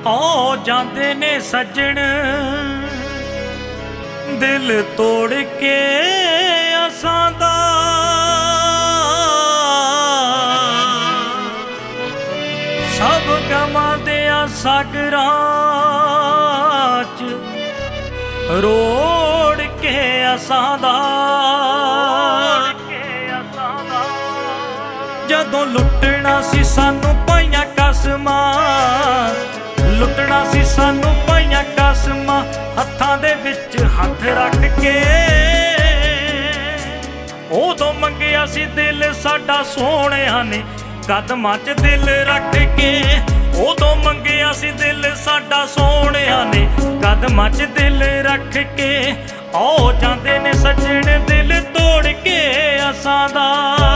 ਆ ਜਾਂਦੇ ਨੇ ਸੱਜਣ ਦਿਲ ਤੋੜ ਕੇ ਅਸਾਂ ਦਾ। ਸਭ ਗਮਾਂ ਦਿਆਂ ਸਾਗਰਾਂ ਚ ਰੋੜ ਕੇ ਅਸਾਂ ਦਾ। ਜਦੋਂ ਲੁੱਟਣਾ ਸੀ ਸਾਨੂੰ ਪਾਈਆਂ ਕਸਮਾਂ, ਲੁੱਟਣਾ ਸੀ ਸਾਨੂੰ ਪਾਈਆਂ ਕਸਮਾਂ, ਹੱਥਾਂ ਦੇ ਵਿੱਚ ਹੱਥ ਰੱਖ ਕੇ। ਉਦੋਂ ਮੰਗਿਆ ਸੀ ਦਿਲ ਸਾਡਾ ਸੋਹਣਿਆਂ ਨੇ ਕਦਮਾਂ 'ਚ ਦਿਲ ਰੱਖ ਕੇ। ਉਦੋਂ ਮੰਗਿਆ ਸੀ ਦਿਲ ਸਾਡਾ ਸੋਹਣਿਆਂ ਨੇ ਕਦਮਾਂ 'ਚ ਦਿਲ ਰੱਖ ਕੇ। ਆ ਜਾਂਦੇ ਨੇ ਸੱਜਣ ਦਿਲ ਤੋੜ ਕੇ ਅਸਾਂ ਦਾ।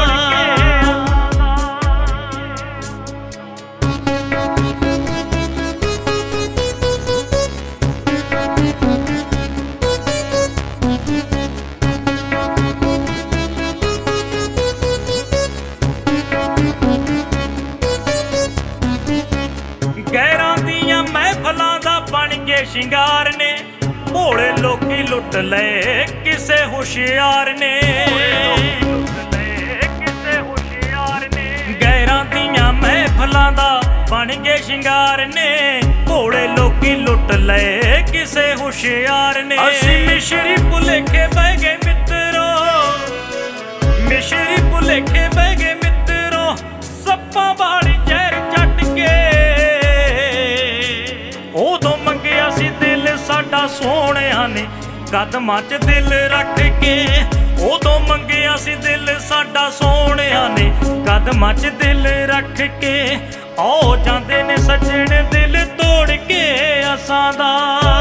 ਗੈਰਾਂ ਦੀਆਂ ਮਹਿਫਲਾਂ ਦਾ ਬਣ ਕੇ ਸ਼ਿੰਗਾਰ ਨੇ, ਭੋਲੇ ਲੋਕੀ ਲੁੱਟ ਲਏ ਕਿਸੇ ਹੁਸ਼ਿਆਰ ਨੇ। ਗੈਰਾਂ ਦੀਆਂ ਮਹਿਫਲਾਂ ਦਾ ਬਣ ਕੇ ਸ਼ਿੰਗਾਰ ਨੇ, ਭੋਲੇ ਲੋਕੀ ਲੁੱਟ ਲਏ ਕਿਸੇ ਹੁਸ਼ਿਆਰ ਨੇ। ਅਸੀਂ ਮਿਸ਼ਰੀ ਭੁਲੇਖੇ ਬਹਿ ਗਏ ਮਿੱਤਰੋ, ਮਿਸ਼ਰੀ ਭੁਲੇਖੇ ਬਹਿ ਗਏ ਮਿੱਤਰੋ, ਸੱਪਾਂ ਵਾਲੀ ਜ਼ਹਿਰ ਚੱਟ ਕੇ। ਉਦੋਂ ਮੰਗਿਆ ਸੀ ਦਿਲ ਸਾਡਾ ਸੋਹਣਿਆਂ ਨੇ ਕਦਮਾਂ 'ਚ ਦਿਲ ਰੱਖ ਕੇ। ਉਦੋਂ ਮੰਗਿਆ ਸੀ ਦਿਲ ਸਾਡਾ ਸੋਹਣਿਆਂ ਨੇ ਕਦਮਾਂ 'ਚ ਦਿਲ ਰੱਖ ਕੇ। ਆ ਜਾਂਦੇ ਨੇ ਸੱਜਣ ਦਿਲ ਤੋੜ ਕੇ ਅਸਾਂ ਦਾ।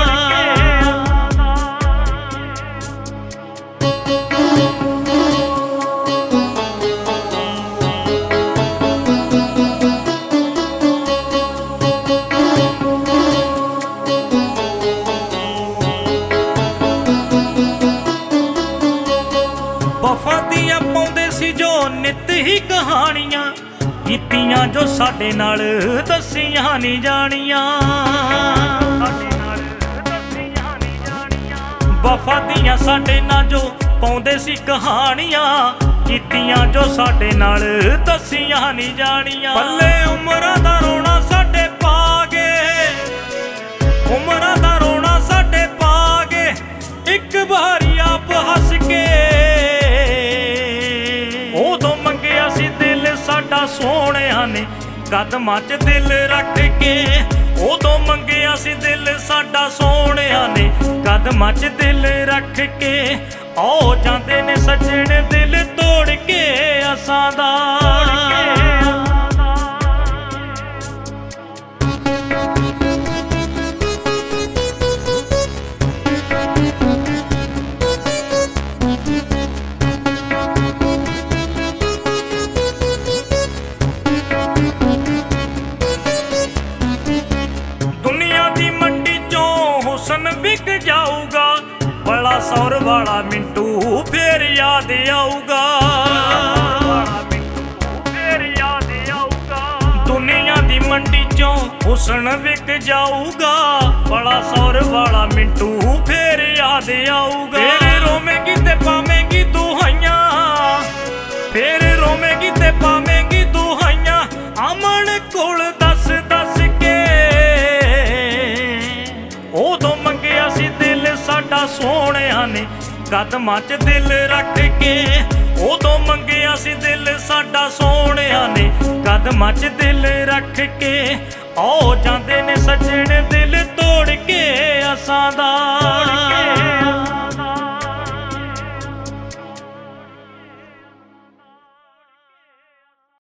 ਵਫਾ ਦੀਆਂ ਪਾਉਂਦੇ ਸੀ ਜੋ ਨਿੱਤ ਹੀ ਕਹਾਣੀਆਂ, ਕੀਤੀਆਂ ਜੋ ਸਾਡੇ ਨਾਲ ਦੱਸੀਆਂ ਨਹੀਂ ਜਾਣੀਆਂ। ਵਫਾ ਦੀਆਂ ਸਾਡੇ ਨਾਲ ਜੋ ਪਾਉਂਦੇ ਸੀ ਕਹਾਣੀਆਂ, ਕੀਤੀਆਂ ਜੋ ਸਾਡੇ ਨਾਲ ਦੱਸੀਆਂ ਨਹੀਂ ਜਾਣੀਆਂ। ਪੱਲੇ ਉਮਰਾਂ ਦਾ ਰੋਣਾ ਸਾਡੇ ਪਾ ਗਏ, ਉਮਰਾਂ ਦਾ ਰੋਣਾ ਸਾਡੇ ਪਾ ਗਏ, ਇੱਕ ਵਾਰੀ ਆਪ ਹੱਸ ਕੇ। ਉਦੋਂ ਮੰਗਿਆ ਸੀ ਦਿਲ ਸਾਡਾ ਸੋਹਣਿਆਂ ਨੇ ਕਦਮਾਂ 'ਚ ਦਿਲ ਰੱਖ ਕੇ। ਉਦੋਂ ਮੰਗਿਆ ਸੀ ਦਿਲ ਸਾਡਾ ਸੋਹਣਿਆਂ ਨੇ ਕਦਮਾਂ 'ਚ ਦਿਲ ਰੱਖ ਕੇ। ਆ ਜਾਂਦੇ ਨੇ ਸੱਜਣ ਦਿਲ ਤੋੜ ਕੇ ਅਸਾਂ ਦਾ। ਵਿਕ ਜਾਊਗਾ ਬੜਾ ਸੌਰ ਵਾਲਾ ਮਿੰਟੂ ਫੇਰ ਯਾਦ ਆਊਗਾ। ਦੁਨੀਆ ਦੀ ਮੰਡੀ ਚੋਂ ਹੁਸਨ ਵਿਕ ਜਾਊਗਾ, ਬੜਾ ਸੌਰ ਵਾਲਾ ਮਿੰਟੂ ਫੇਰ ਯਾਦ ਆਊਗਾ। ਫੇਰ ਰੋਵੇਂਗੀ ਤੇ ਪਾਵੇਂਗੀ ਦੁਹਾਈਆਂ, ਫੇਰ ਰੋਵੇਂਗੀ ਤੇ ਪਾਵੇਂਗੀ ਦੁਹਾਈਆਂ, ਅਮਨ ਕੋਲ ਦੱਸ ਦੱਸ ਕੇ। ਉਦੋਂ ਮੰਗਿਆ ਸੀ ਦਿਲ ਸਾਡਾ ਸੋਹਣਿਆਂ ਨੇ ਕਦਮਾਂ 'ਚ ਦਿਲ ਰੱਖ ਕੇ। ਉਦੋਂ ਮੰਗਿਆ ਸੀ ਦਿਲ ਸਾਡਾ ਸੋਹਣਿਆਂ ਨੇ ਕਦਮਾਂ 'ਚ ਦਿਲ ਰੱਖ ਕੇ। ਆ ਜਾਂਦੇ ਨੇ ਸੱਜਣ ਦਿਲ ਤੋੜ ਕੇ ਅਸਾਂ ਦਾ।